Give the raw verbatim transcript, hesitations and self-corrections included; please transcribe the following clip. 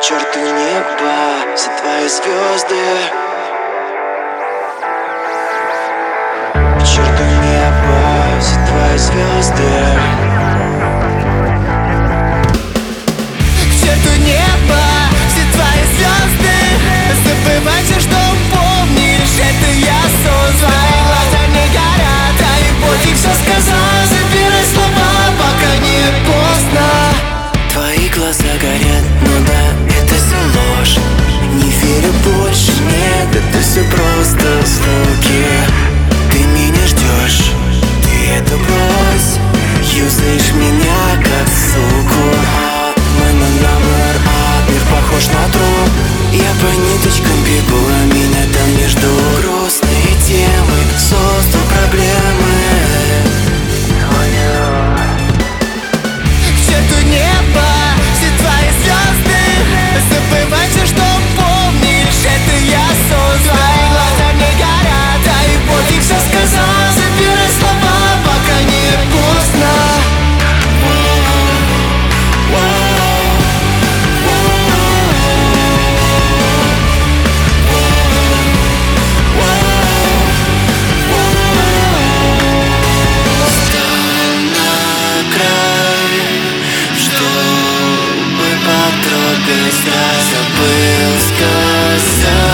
черту неба, все твои звезды. К черту неба, все твои звезды. К черту небо, все твои звезды. Забывайся, что помнишь, это я создал. Твои глаза не горят, а любовь все сказал. Забирай слова, пока не поздно. Твои глаза горят, но да, это все ложь. Не верю больше, нет, это все просто звуки. Ты меня ждешь, ты это брось. Юзаешь меня как суку. Мой номер, а мир похож на труп. Я по ниточкам бегу, а меня там не ждут. Грустные темы, создал проблемы. К черту небо, все твои звезды. Забывайся, что помнишь, это я создал. Твои глаза не горят, а любовь все сказал. Забирай слова, пока не поздно. Чтобы потрогать, я забыл сказать.